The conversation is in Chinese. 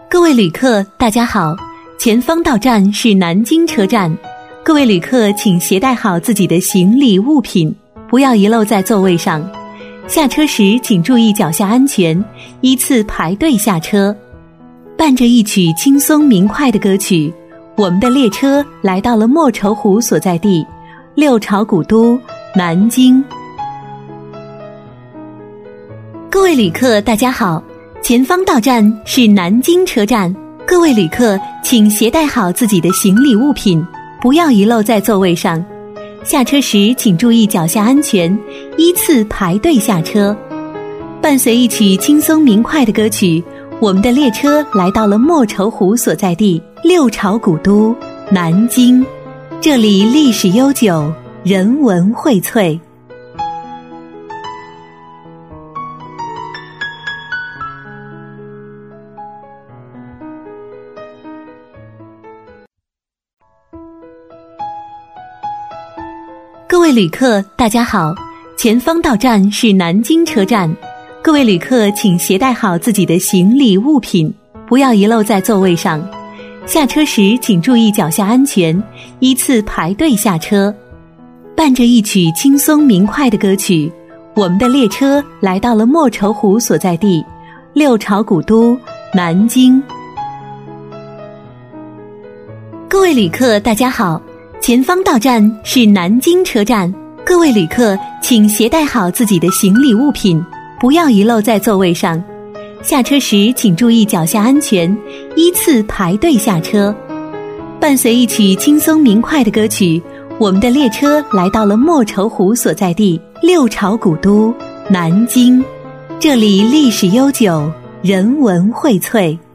各位旅客，大家好，前方到站是南京车站，各位旅客请携带好自己的行李物品，不要遗漏在座位上。下车时请注意脚下安全，依次排队下车。伴着一曲轻松明快的歌曲，我们的列车来到了莫愁湖所在地六朝古都南京。各位旅客，大家好，前方到站是南京车站，各位旅客请携带好自己的行李物品，不要遗漏在座位上。下车时请注意脚下安全，依次排队下车。伴随一曲轻松明快的歌曲，我们的列车来到了莫愁湖所在地六朝古都南京，这里历史悠久，人文荟萃。各位旅客，大家好，前方到站是南京车站，各位旅客请携带好自己的行李物品，不要遗漏在座位上。下车时请注意脚下安全，依次排队下车。伴着一曲轻松明快的歌曲，我们的列车来到了莫愁湖所在地六朝古都南京。各位旅客，大家好，前方到站是南京车站，各位旅客请携带好自己的行李物品，不要遗漏在座位上。下车时请注意脚下安全，依次排队下车。伴随一曲轻松明快的歌曲，我们的列车来到了莫愁湖所在地六朝古都南京，这里历史悠久，人文荟萃。